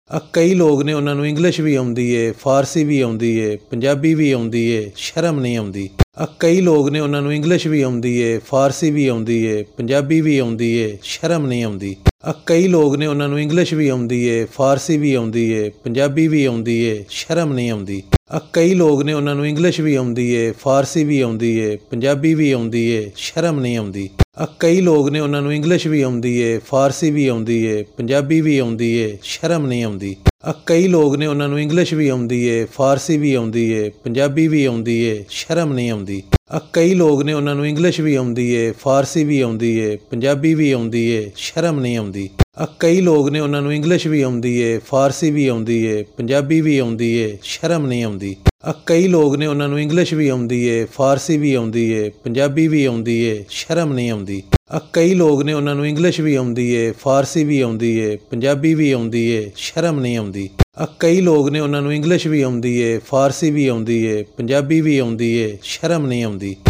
ਕਈ ਲੋਕ ਨੇ ਉਹਨਾਂ ਨੂੰ ਇੰਗਲਿਸ਼ ਵੀ ਆਉਂਦੀ ਏ, ਫਾਰਸੀ ਵੀ ਆਉਂਦੀ ਏ, ਪੰਜਾਬੀ ਵੀ ਆਉਂਦੀ ਏ, ਸ਼ਰਮ ਨਹੀਂ ਆਉਂਦੀ। ਕਈ ਲੋਕ ਨੇ ਉਹਨਾਂ ਨੂੰ ਇੰਗਲਿਸ਼ ਵੀ ਆਉਂਦੀ ਏ, ਫਾਰਸੀ ਵੀ ਆਉਂਦੀ ਏ, ਪੰਜਾਬੀ ਵੀ ਆਉਂਦੀ ਏ, ਸ਼ਰਮ ਨਹੀਂ ਆਉਂਦੀ। ਕਈ ਲੋਕ ਨੇ ਉਹਨਾਂ ਨੂੰ ਇੰਗਲਿਸ਼ ਵੀ ਆਉਂਦੀ ਏ, ਫਾਰਸੀ ਵੀ ਆਉਂਦੀ ਏ, ਪੰਜਾਬੀ ਵੀ ਆਉਂਦੀ ਏ, ਸ਼ਰਮ ਨਹੀਂ ਆਉਂਦੀ। ਕਈ ਲੋਕ ਨੇ ਉਹਨਾਂ ਨੂੰ ਇੰਗਲਿਸ਼ ਵੀ ਆਉਂਦੀ ਏ, ਫਾਰਸੀ ਵੀ ਆਉਂਦੀ ਏ, ਪੰਜਾਬੀ ਵੀ ਆਉਂਦੀ ਏ, ਸ਼ਰਮ ਨਹੀਂ ਆਉਂਦੀ। ਕਈ ਲੋਕ ਨੇ ਉਹਨਾਂ ਨੂੰ ਇੰਗਲਿਸ਼ ਵੀ ਆਉਂਦੀ ਏ, ਫਾਰਸੀ ਵੀ ਆਉਂਦੀ ਏ, ਪੰਜਾਬੀ ਵੀ ਆਉਂਦੀ ਏ, ਸ਼ਰਮ ਨਹੀਂ ਆਉਂਦੀ। ਕਈ ਲੋਕ ਨੇ ਉਹਨਾਂ ਨੂੰ ਇੰਗਲਿਸ਼ ਵੀ ਆਉਂਦੀ ਏ, ਫਾਰਸੀ ਵੀ ਆਉਂਦੀ ਏ, ਪੰਜਾਬੀ ਵੀ ਆਉਂਦੀ ਏ, ਸ਼ਰਮ ਨਹੀਂ ਆਉਂਦੀ। ਕਈ ਲੋਕ ਨੇ ਉਹਨਾਂ ਨੂੰ ਇੰਗਲਿਸ਼ ਵੀ ਆਉਂਦੀ ਏ, ਫਾਰਸੀ ਵੀ ਆਉਂਦੀ ਏ, ਪੰਜਾਬੀ ਵੀ ਆਉਂਦੀ ਏ, ਸ਼ਰਮ ਨਹੀਂ ਆਉਂਦੀ। ਕਈ ਲੋਕ ਨੇ ਉਹਨਾਂ ਨੂੰ ਇੰਗਲਿਸ਼ ਵੀ ਆਉਂਦੀ ਏ, ਫਾਰਸੀ ਵੀ ਆਉਂਦੀ ਏ, ਪੰਜਾਬੀ ਵੀ ਆਉਂਦੀ ਏ, ਸ਼ਰਮ ਨਹੀਂ ਆਉਂਦੀ। ਕਈ ਲੋਕ ਨੇ ਉਹਨਾਂ ਨੂੰ ਇੰਗਲਿਸ਼ ਵੀ ਆਉਂਦੀ ਏ, ਫਾਰਸੀ ਵੀ ਆਉਂਦੀ ਏ, ਪੰਜਾਬੀ ਵੀ ਆਉਂਦੀ ਏ, ਸ਼ਰਮ ਨਹੀਂ ਆਉਂਦੀ। ਕਈ ਲੋਕ ਨੇ ਉਹਨਾਂ ਨੂੰ ਇੰਗਲਿਸ਼ ਵੀ ਆਉਂਦੀ ਏ, ਫਾਰਸੀ ਵੀ ਆਉਂਦੀ ਏ, ਪੰਜਾਬੀ ਵੀ ਆਉਂਦੀ ਏ, ਸ਼ਰਮ ਨਹੀਂ ਆਉਂਦੀ। ਕਈ ਲੋਕ ਨੇ ਉਹਨਾਂ ਨੂੰ ਇੰਗਲਿਸ਼ ਵੀ ਆਉਂਦੀ ਏ, ਫਾਰਸੀ ਵੀ ਆਉਂਦੀ ਏ, ਪੰਜਾਬੀ ਵੀ ਆਉਂਦੀ ਏ, ਸ਼ਰਮ ਨਹੀਂ ਆਉਂਦੀ।